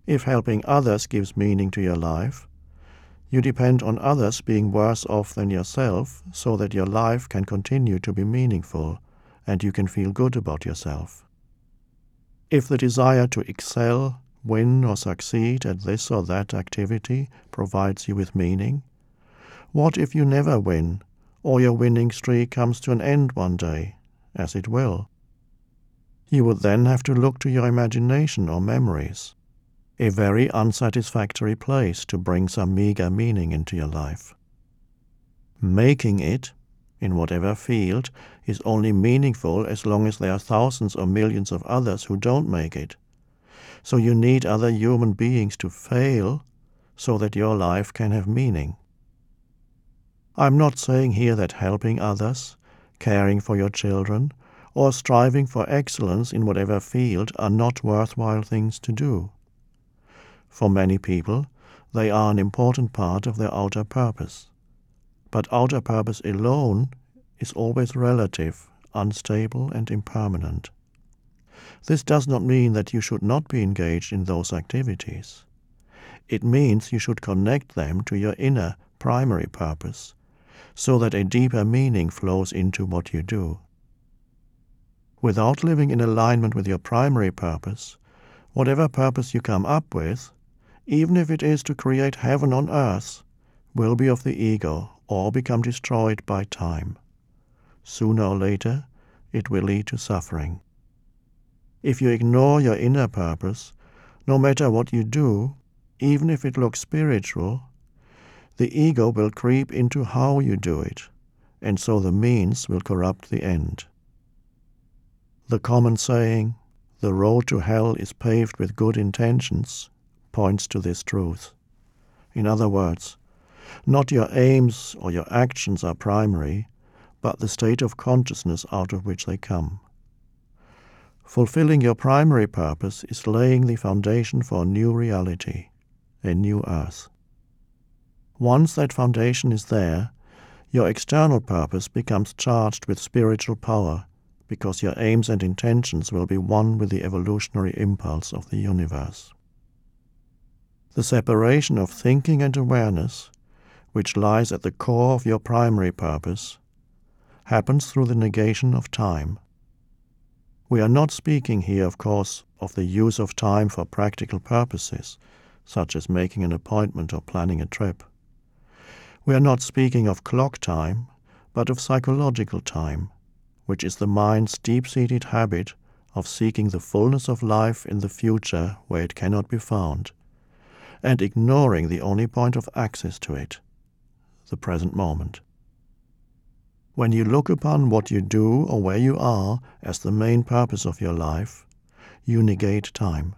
If helping others gives meaning to your life, you depend on others being worse off than yourself so that your life can continue to be meaningful and you can feel good about yourself. If the desire to excel, win or succeed at this or that activity provides you with meaning, what if you never win, or your winning streak comes to an end one day, as it will? You would then have to look to your imagination or memories, a very unsatisfactory place to bring some meager meaning into your life. Making it, in whatever field, is only meaningful as long as there are thousands or millions of others who don't make it. So you need other human beings to fail so that your life can have meaning. I'm not saying here that helping others, caring for your children, or striving for excellence in whatever field are not worthwhile things to do. For many people, they are an important part of their outer purpose. But outer purpose alone is always relative, unstable and impermanent. This does not mean that you should not be engaged in those activities. It means you should connect them to your inner primary purpose, so that a deeper meaning flows into what you do. Without living in alignment with your primary purpose, whatever purpose you come up with, even if it is to create heaven on earth, will be of the ego or become destroyed by time. Sooner or later, it will lead to suffering. If you ignore your inner purpose, no matter what you do, even if it looks spiritual, the ego will creep into how you do it, and so the means will corrupt the end. The common saying, "The road to hell is paved with good intentions," points to this truth. In other words, not your aims or your actions are primary, but the state of consciousness out of which they come. Fulfilling your primary purpose is laying the foundation for a new reality, a new earth. Once that foundation is there, your external purpose becomes charged with spiritual power, because your aims and intentions will be one with the evolutionary impulse of the universe. The separation of thinking and awareness, which lies at the core of your primary purpose, happens through the negation of time. We are not speaking here, of course, of the use of time for practical purposes, such as making an appointment or planning a trip. We are not speaking of clock time, but of psychological time, which is the mind's deep-seated habit of seeking the fullness of life in the future where it cannot be found, and ignoring the only point of access to it, the present moment. When you look upon what you do or where you are as the main purpose of your life, you negate time.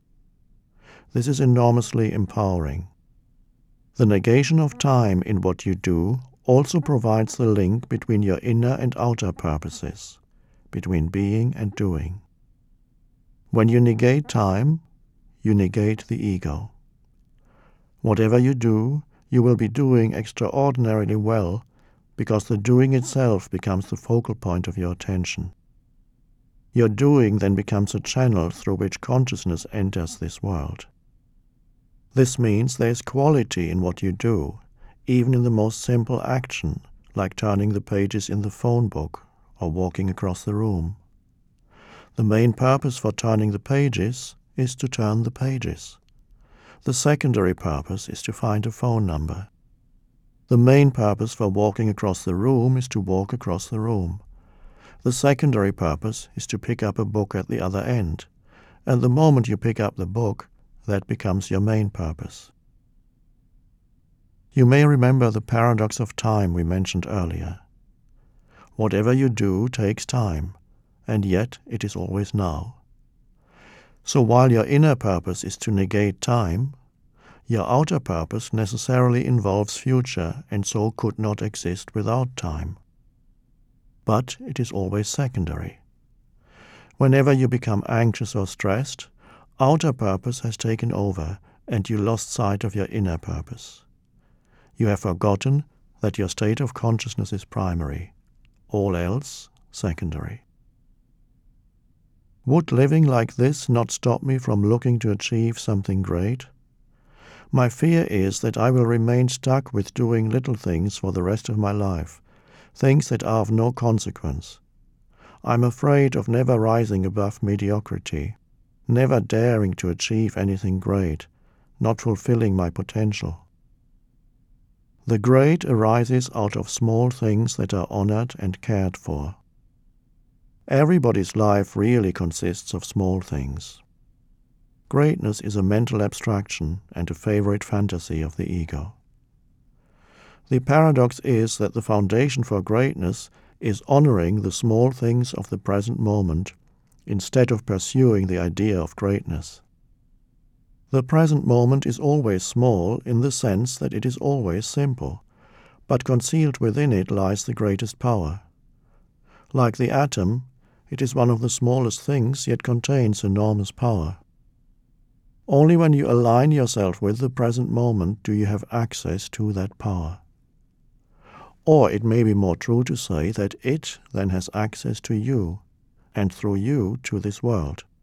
This is enormously empowering. The negation of time in what you do also provides the link between your inner and outer purposes, between being and doing. When you negate time, you negate the ego. Whatever you do, you will be doing extraordinarily well, because the doing itself becomes the focal point of your attention. Your doing then becomes a channel through which consciousness enters this world. This means there is quality in what you do, even in the most simple action, like turning the pages in the phone book or walking across the room. The main purpose for turning the pages is to turn the pages. The secondary purpose is to find a phone number. The main purpose for walking across the room is to walk across the room. The secondary purpose is to pick up a book at the other end, and the moment you pick up the book, that becomes your main purpose. You may remember the paradox of time we mentioned earlier. Whatever you do takes time, and yet it is always now. So while your inner purpose is to negate time, your outer purpose necessarily involves future and so could not exist without time. But it is always secondary. Whenever you become anxious or stressed, outer purpose has taken over and you lost sight of your inner purpose. You have forgotten that your state of consciousness is primary, all else secondary. Would living like this not stop me from looking to achieve something great? My fear is that I will remain stuck with doing little things for the rest of my life, things that are of no consequence. I'm afraid of never rising above mediocrity, never daring to achieve anything great, not fulfilling my potential. The great arises out of small things that are honored and cared for. Everybody's life really consists of small things. Greatness is a mental abstraction and a favorite fantasy of the ego. The paradox is that the foundation for greatness is honoring the small things of the present moment instead of pursuing the idea of greatness. The present moment is always small in the sense that it is always simple, but concealed within it lies the greatest power. Like the atom, it is one of the smallest things, yet contains enormous power. Only when you align yourself with the present moment do you have access to that power. Or it may be more true to say that it then has access to you, and through you to this world.